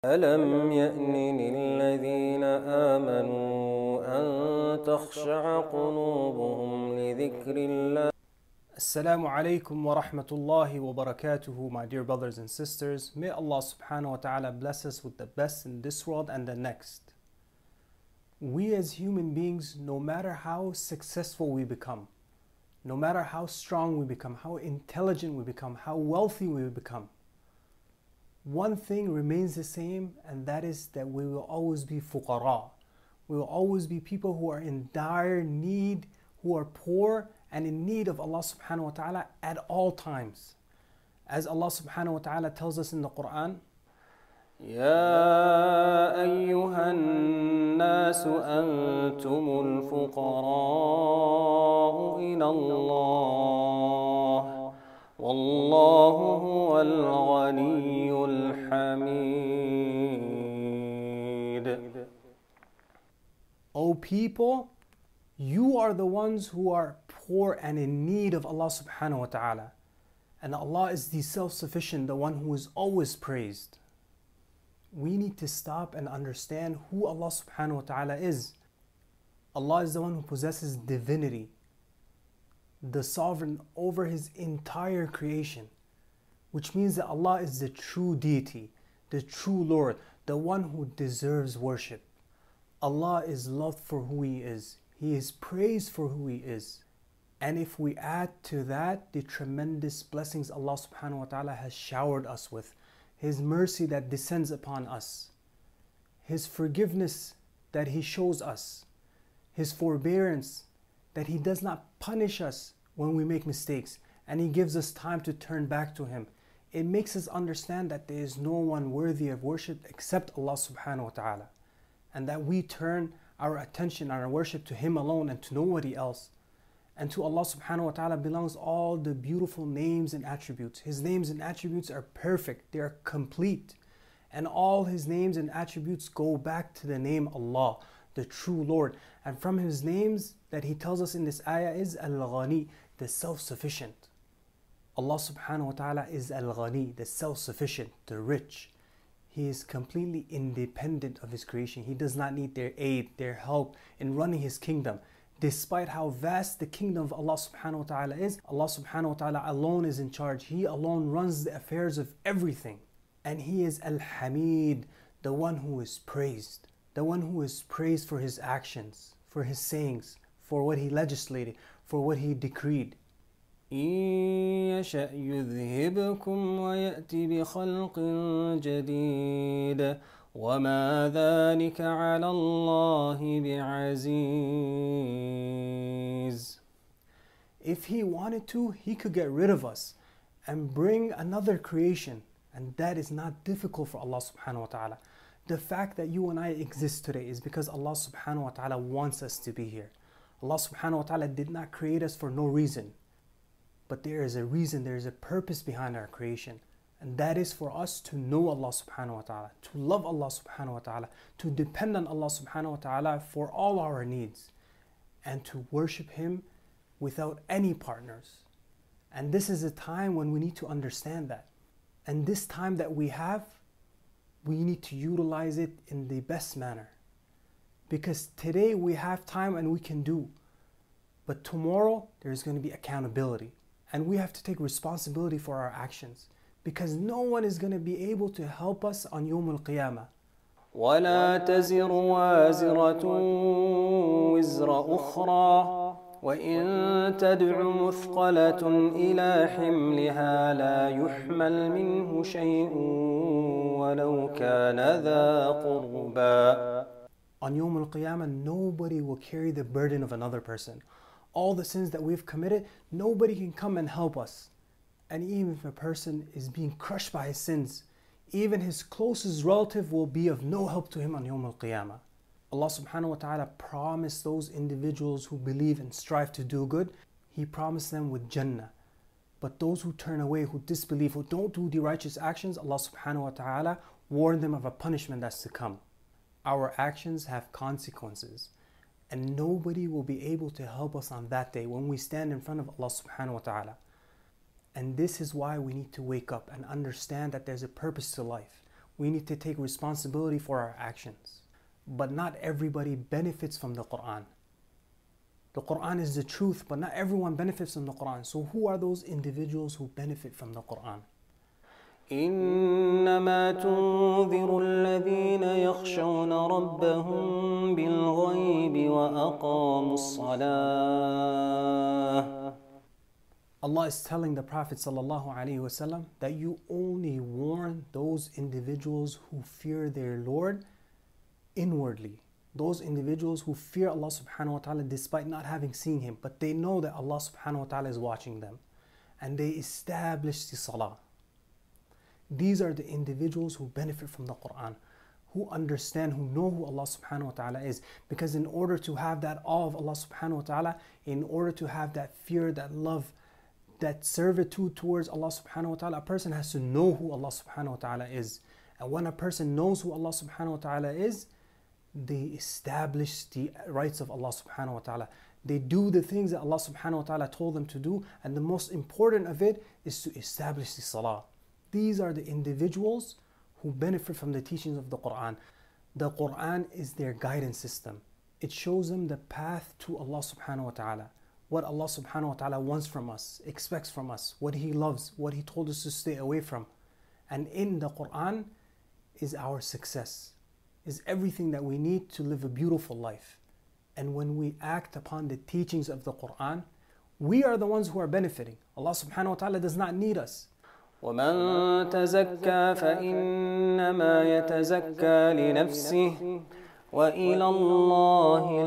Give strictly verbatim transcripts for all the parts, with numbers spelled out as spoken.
ألم يأن للذين آمنوا أن تخشع قلوبهم لذكر الله. Assalamu alaikum wa rahmatullahi wa barakatuhu, my dear brothers and sisters. May Allah subhanahu wa ta'ala bless us with the best in this world and the next. We as human beings, no matter how successful we become, no matter how strong we become, how intelligent we become, how wealthy we become, one thing remains the same, and that is that we will always be fuqara. We will always be people who are in dire need, who are poor and in need of Allah subhanahu wa ta'ala at all times. As Allah subhanahu wa ta'ala tells us in the Quran, يا أيها الناس أنتم الفقراء إلى الله والله هو الغني الحميد. O people, you are the ones who are poor and in need of Allah subhanahu wa ta'ala. And Allah is the self-sufficient, the one who is always praised. We need to stop and understand who Allah subhanahu wa ta'ala is. Allah is the one who possesses divinity, the sovereign over His entire creation, which means that Allah is the true deity, the true Lord, the one who deserves worship. Allah is loved for who He is. He is praised for who He is. And if we add to that the tremendous blessings Allah subhanahu wa ta'ala has showered us with, His mercy that descends upon us, His forgiveness that He shows us, His forbearance that He does not punish us when we make mistakes, and He gives us time to turn back to Him, it makes us understand that there is no one worthy of worship except Allah subhanahu wa ta'ala, and that we turn our attention and our worship to Him alone and to nobody else. And to Allah subhanahu wa ta'ala belongs all the beautiful names and attributes. His names and attributes are perfect, they are complete. And all His names and attributes go back to the name Allah, the true Lord. And from His names that He tells us in this ayah is Al-Ghani, the self-sufficient. Allah subhanahu wa ta'ala is Al-Ghani, the self-sufficient, the rich. He is completely independent of His creation. He does not need their aid, their help in running His kingdom. Despite how vast the kingdom of Allah subhanahu wa ta'ala is, Allah subhanahu wa ta'ala alone is in charge. He alone runs the affairs of everything. And He is Al-Hamid, the one who is praised. The one who is praised for His actions, for His sayings, for what He legislated, for what He decreed. إن يشأ يذهبكم ويأتي بخلق جديد وما ذلك على الله بعزيز. If He wanted to, He could get rid of us and bring another creation, and that is not difficult for Allah subhanahu wa ta'ala. The fact that you and I exist today is because Allah subhanahu wa ta'ala wants us to be here. Allah subhanahu wa ta'ala did not create us for no reason. But there is a reason, there is a purpose behind our creation. And that is for us to know Allah subhanahu wa ta'ala, to love Allah subhanahu wa ta'ala, to depend on Allah subhanahu wa ta'ala for all our needs, and to worship Him without any partners. And this is a time when we need to understand that. And this time that we have, we need to utilize it in the best manner. Because today we have time and we can do. But tomorrow there's going to be accountability. And we have to take responsibility for our actions. Because no one is going to be able to help us on Yawm al-Qiyamah. ولا تزر وازرة وزر أخرى وإن تدع مثقلة إلى حملها لا يحمل منه شيء ولو كان ذا قربى. On Yawm al-Qiyamah, nobody will carry the burden of another person. All the sins that we've committed, nobody can come and help us. And even if a person is being crushed by his sins, even his closest relative will be of no help to him on Yawm al-Qiyamah. Allah subhanahu wa ta'ala promised those individuals who believe and strive to do good, He promised them with Jannah. But those who turn away, who disbelieve, who don't do the righteous actions, Allah subhanahu wa ta'ala warned them of a punishment that's to come. Our actions have consequences. And nobody will be able to help us on that day when we stand in front of Allah subhanahu wa ta'ala. And this is why we need to wake up and understand that there's a purpose to life. We need to take responsibility for our actions. But not everybody benefits from the Quran. The Quran is the truth, but not everyone benefits from the Quran. So who are those individuals who benefit from the Quran? إنما تنذر الذين يخشون ربهم بالغيب وأقاموا الصلاة. Allah is telling the Prophet ﷺ that you only warn those individuals who fear their Lord inwardly. Those individuals who fear Allah subhanahu wa ta'ala despite not having seen Him, but they know that Allah subhanahu wa ta'ala is watching them. And they establish the salah. These are the individuals who benefit from the Quran, who understand, who know who Allah subhanahu wa ta'ala is. Because in order to have that awe of Allah subhanahu wa ta'ala, in order to have that fear, that love, that servitude towards Allah subhanahu wa ta'ala, a person has to know who Allah subhanahu wa ta'ala is. And when a person knows who Allah subhanahu wa ta'ala is, they establish the rights of Allah subhanahu wa ta'ala. They do the things that Allah subhanahu wa ta'ala told them to do. And the most important of it is to establish the salah. These are the individuals who benefit from the teachings of the Quran. The Quran is their guidance system. It shows them the path to Allah subhanahu wa ta'ala. What Allah subhanahu wa ta'ala wants from us, expects from us, what He loves, what He told us to stay away from. And in the Quran is our success, is everything that we need to live a beautiful life. And when we act upon the teachings of the Quran, we are the ones who are benefiting. Allah subhanahu wa ta'ala does not need us. ومن تزكى فإنما يتزكى لنفسه وإلى الله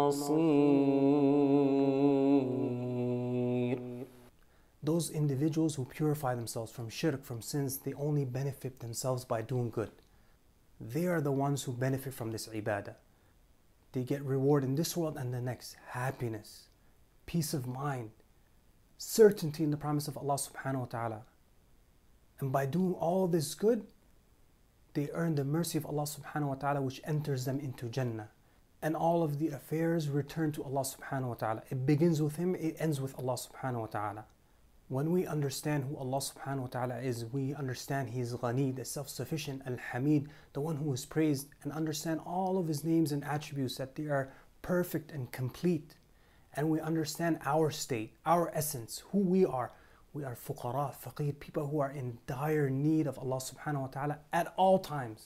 المصير. Those individuals who purify themselves from shirk, from sins, they only benefit themselves by doing good. They are the ones who benefit from this ibadah. They get reward in this world and the next. Happiness, peace of mind, certainty in the promise of Allah subhanahu wa ta'ala. And by doing all this good, they earn the mercy of Allah subhanahu wa ta'ala, which enters them into Jannah. And all of the affairs return to Allah subhanahu wa ta'ala. It begins with Him, it ends with Allah subhanahu wa ta'ala. When we understand who Allah subhanahu wa ta'ala is, we understand He is Ghani, the self-sufficient, Al-Hamid, the one who is praised, and understand all of His names and attributes, that they are perfect and complete. And we understand our state, our essence, who we are. We are fuqara, faqir, people who are in dire need of Allah subhanahu wa ta'ala at all times.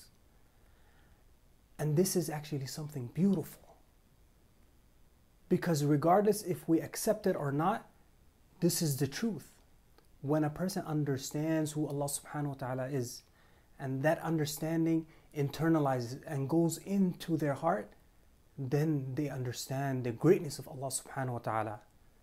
And this is actually something beautiful. Because regardless if we accept it or not, this is the truth. When a person understands who Allah subhanahu wa ta'ala is, and that understanding internalizes and goes into their heart, then they understand the greatness of Allah subhanahu wa ta'ala.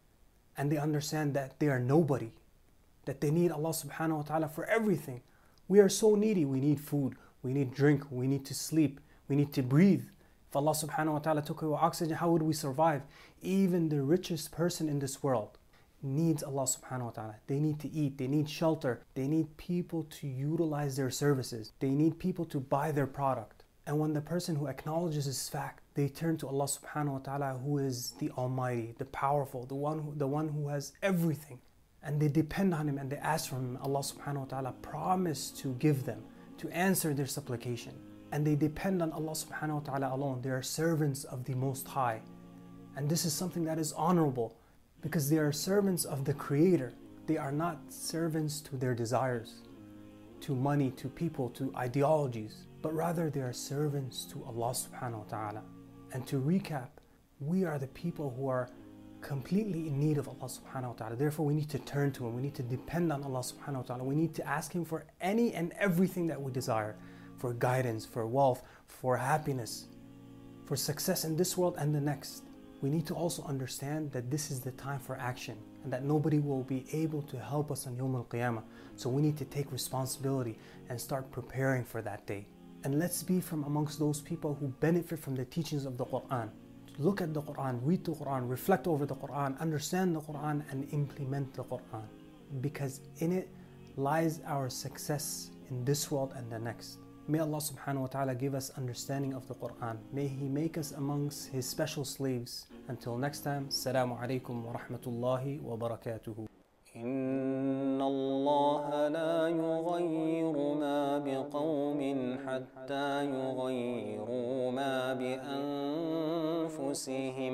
And they understand that they are nobody, that they need Allah subhanahu wa ta'ala for everything. We are so needy. We need food, we need drink, we need to sleep, we need to breathe. If Allah subhanahu wa ta'ala took away oxygen, how would we survive? Even the richest person in this world needs Allah subhanahu wa ta'ala. They need to eat, they need shelter, they need people to utilize their services, they need people to buy their product. And when the person who acknowledges this fact, they turn to Allah subhanahu wa ta'ala, who is the Almighty, the Powerful, the one who, the one who has everything. And they depend on Him and they ask from Him. Allah subhanahu wa ta'ala promised to give them, to answer their supplication. And they depend on Allah subhanahu wa ta'ala alone. They are servants of the Most High. And this is something that is honorable, because they are servants of the Creator. They are not servants to their desires, to money, to people, to ideologies, but rather they are servants to Allah subhanahu wa ta'ala. And to recap, we are the people who are completely in need of Allah subhanahu wa ta'ala. Therefore, we need to turn to Him. We need to depend on Allah subhanahu wa ta'ala. We need to ask Him for any and everything that we desire, for guidance, for wealth, for happiness, for success in this world and the next. We need to also understand that this is the time for action, and that nobody will be able to help us on Yawm al-Qiyamah. So we need to take responsibility and start preparing for that day. And let's be from amongst those people who benefit from the teachings of the Quran. Look at the Quran, read the Quran, reflect over the Quran, understand the Quran, and implement the Quran. Because in it lies our success in this world and the next. May Allah subhanahu wa ta'ala give us understanding of the Quran. May He make us amongst His special slaves. Until next time, Assalamu alaikum wa rahmatullahi wa barakatuhu. إن الله الله لا يغير ما بقوم حتى يغيروا ما بأنفسهم